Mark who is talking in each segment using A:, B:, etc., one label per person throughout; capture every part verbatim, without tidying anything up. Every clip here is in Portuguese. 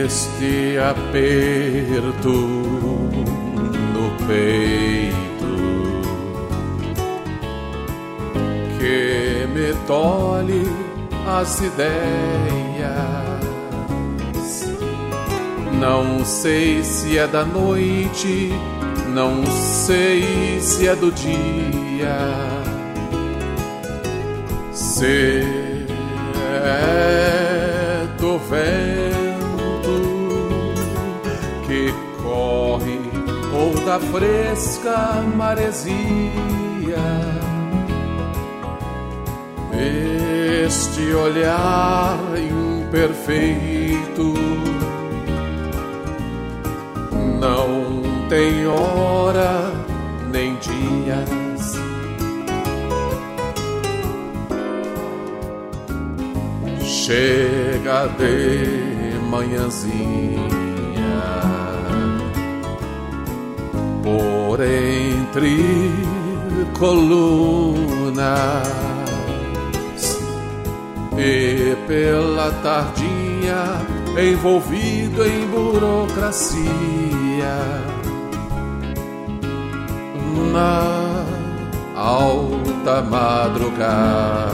A: este aperto no peito que me tolhe as ideias. Não sei se é da noite, não sei se é do dia, se é do vento que corre ou da fresca maresia. Este olhar imperfeito não tem hora nem dias. Chega de manhãzinha por entre colunas e pela tardinha envolvido em burocracia. Na alta madrugada,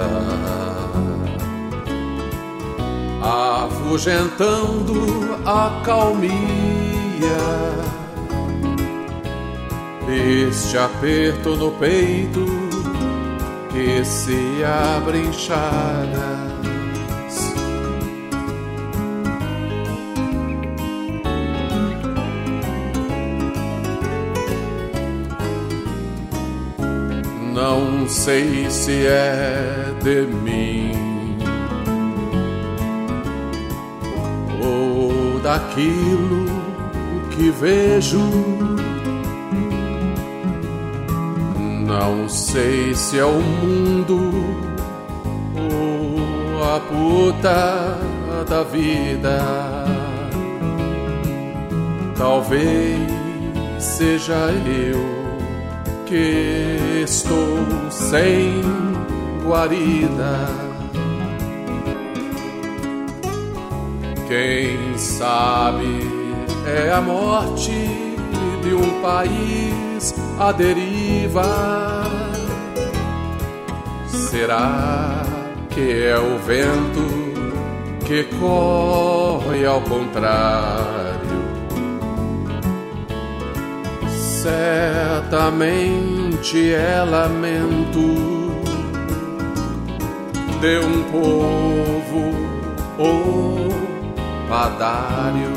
A: afugentando a calmia, este aperto no peito que se abre em chagas. Não sei se é de mim ou daquilo que vejo. Não sei se é o mundo ou a puta da vida. Talvez seja eu que estou sem guarida. Quem sabe é a morte de um país à deriva. Será que é o vento que corre ao contrário? Certamente é lamento de um povo ou padário.